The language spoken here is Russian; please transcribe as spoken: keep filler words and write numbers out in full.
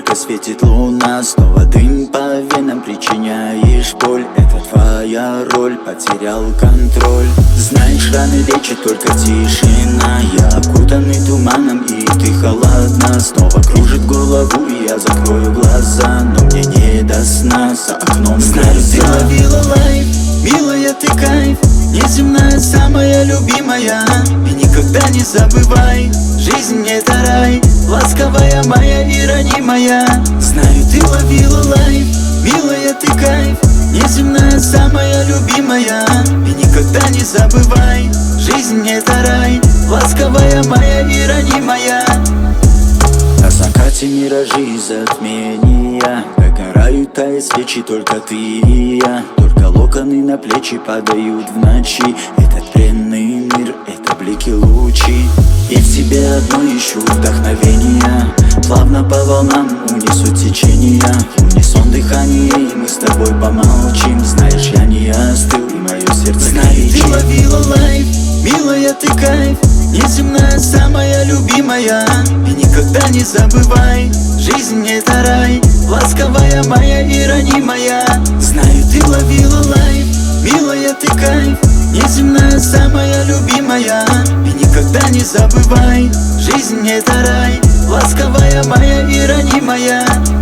ярко светит луна. Снова дым по венам, причиняешь боль. Это твоя роль, потерял контроль. Знаешь, раны лечит только тишина. Я окутанный туманом, и ты холодна. Снова кружит голову, и я закрою глаза, но мне не до сна, за окном знаю, гроза. ты ловила лайф, милая, ты кайф, неземная, самая любимая. И никогда не забывай, жизнь это рай, ласковая моя и ранимая. Знаю, ты ловила лайф, милая, ты кайф, неземная, самая любимая. И никогда не забывай, жизнь это рай, ласковая моя и ранимая. На закате миражи и затмения, догорают тает свечи, только ты и я. Только локоны на плечи падают в ночи. Этот бренный мир, это блики лучи. И в тебе одно ищу вдохновения. Плавно по волнам унесу течения. Унисон дыхание, и мы с тобой помолчим. Знаешь, я не остыл, и мое сердце горячит. Ты ловила лайф, милая, ты кайф, неземная, самая любимая. И никогда не забывай, жизнь это рай, ласковая моя и ранимая. Знаю, ты ловила лайф, милая, ты кайф, неземная, самая любимая. И никогда не забывай, жизнь это рай, ласковая моя и ранимая.